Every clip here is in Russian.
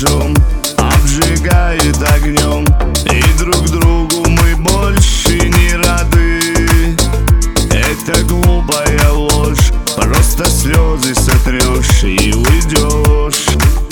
лицом обжигает огнем, и друг другу мы больше не рады. Это глупая ложь, просто слезы сотрешь и уйдешь.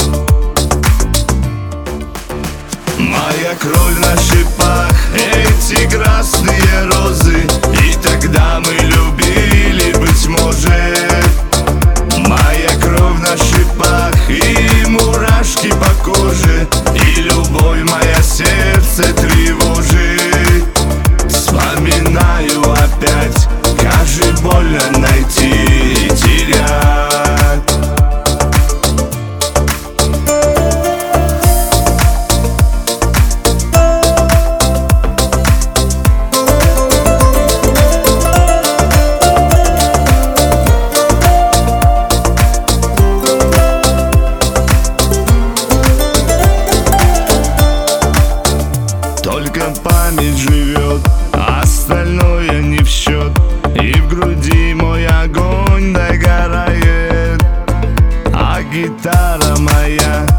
Моя кровь на шипах, эти красные розы, и тогда мы любили, быть может. Моя кровь на шипах, и мурашки по коже, и любовь моя сердце тревожит. Вспоминаю опять, как же больно найти и терять. Только память живет, остальное не в счет, и в груди мой огонь догорает, а гитара моя